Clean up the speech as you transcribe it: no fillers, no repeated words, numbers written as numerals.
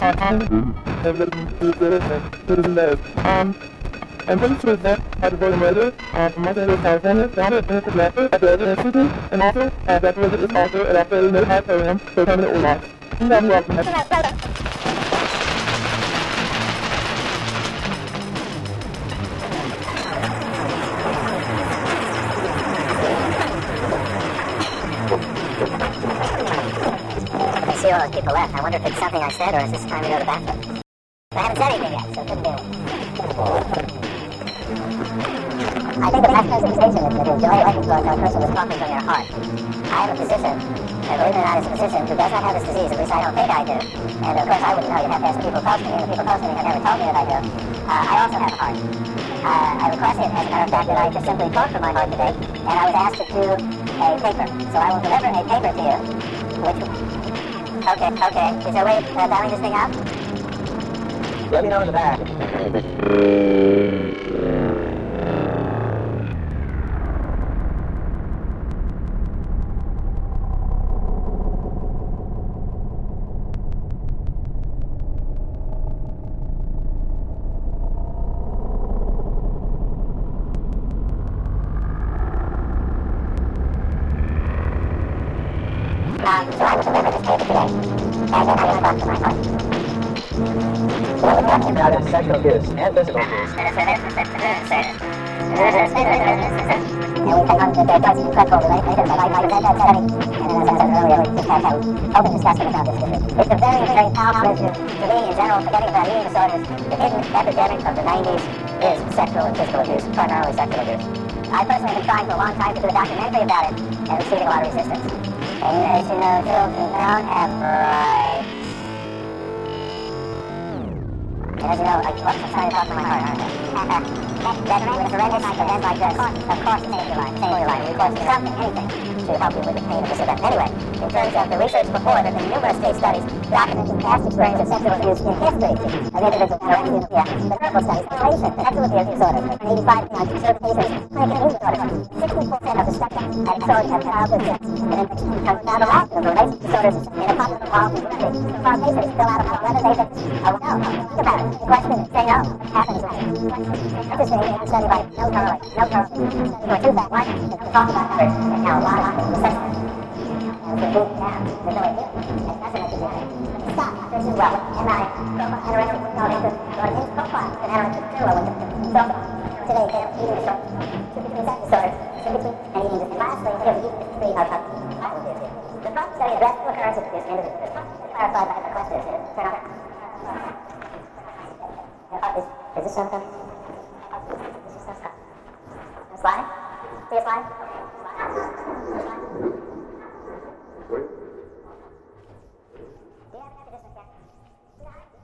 I'm pretty sure that had the weather from my side of California down to the Atlanta at the city, and also that visit is also at the no high program for permanent or loss. And welcome. I see all those people left. I wonder if it's something I said or is this time to go to the bathroom? I haven't said anything yet, so it couldn't be. I think the best presentation is to enjoy life influence on a person who's talking from their heart. I have a physician, and believe it or not, as a physician who does not have this disease, at least I don't think I do. And of course I wouldn't know, you'd have to ask the people close to me, and the people close to me have never told me that I do. I also have a heart. I requested, as a matter of fact, that I just simply talk from my heart today, and I was asked to do a paper. So I will deliver a paper to you, which... Okay. Is there a way of dialing this thing out? Let me know in the back. So I will deliver this paper today, and I will talk to my heart. We're talking about is sexual abuse and physical abuse. And we take on the parts of the critical later, but I read that study, and as I said earlier, we just have an open discussion about this issue. It's a very, very powerful issue to me in general, forgetting about eating disorders. The hidden epidemic of the 90s is sexual and physical abuse, primarily sexual abuse. I personally have been trying for a long time to do a documentary about it, and receiving a lot of resistance. And as you know, children don't have rights. And as you know, I'm trying to talk to my heart, aren't I? That with horrendous events like this, of course, save your life. Of course, something, anything, to help you with the pain of this event. Anyway, in terms of the research before, there have been numerous case studies documenting past experience of sexual abuse in history of individuals who are in the medical studies, the patient, sexual abuse disorders, 85 certain cases, chronic eating disorders, 60% of the spectrum had childhood sex, and then comes down the line of relationship disorders in a popular involved community. So far, cases fill out about whether they think about it. Think about it. The question is, say no, happens right. Interesting, a study by no correlation. There were two that one, and talk about others, and how a lot of the sex and the boot down, there's no way to do it. And that's what I do. Stop. This is well, and I anorexic profile, and anorexic similar with the today, they have eating disorders, between sex disorders, between and eating disorders. Lastly, here's the eating three of the problem study addressed the occurrence of this individual. Clarified by the question. Turn on. Is this something? This is something. Slide? See a slide? Wait. Yeah,